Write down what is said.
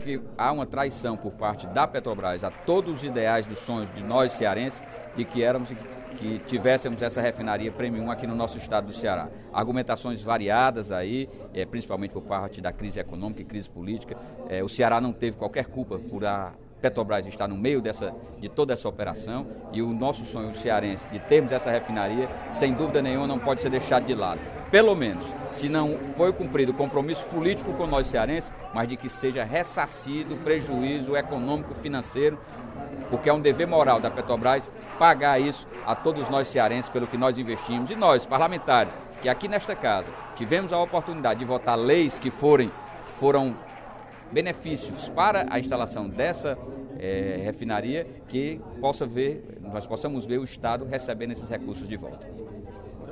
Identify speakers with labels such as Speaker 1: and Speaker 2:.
Speaker 1: que há uma traição por parte da Petrobras a todos os ideais dos sonhos de nós cearenses, de que que tivéssemos essa refinaria Premium aqui no nosso estado do Ceará. Argumentações variadas aí, principalmente por parte da crise econômica e crise política. O Ceará não teve qualquer culpa por a Petrobras estar no meio de toda essa operação, e o nosso sonho cearense de termos essa refinaria, sem dúvida nenhuma, não pode ser deixado de lado. Pelo menos, se não foi cumprido o compromisso político com nós cearenses, mas de que seja ressarcido o prejuízo econômico financeiro, porque é um dever moral da Petrobras pagar isso a todos nós cearenses pelo que nós investimos. E nós, parlamentares, que aqui nesta casa tivemos a oportunidade de votar leis que foram benefícios para a instalação dessa refinaria, que nós possamos ver o Estado recebendo esses recursos de volta.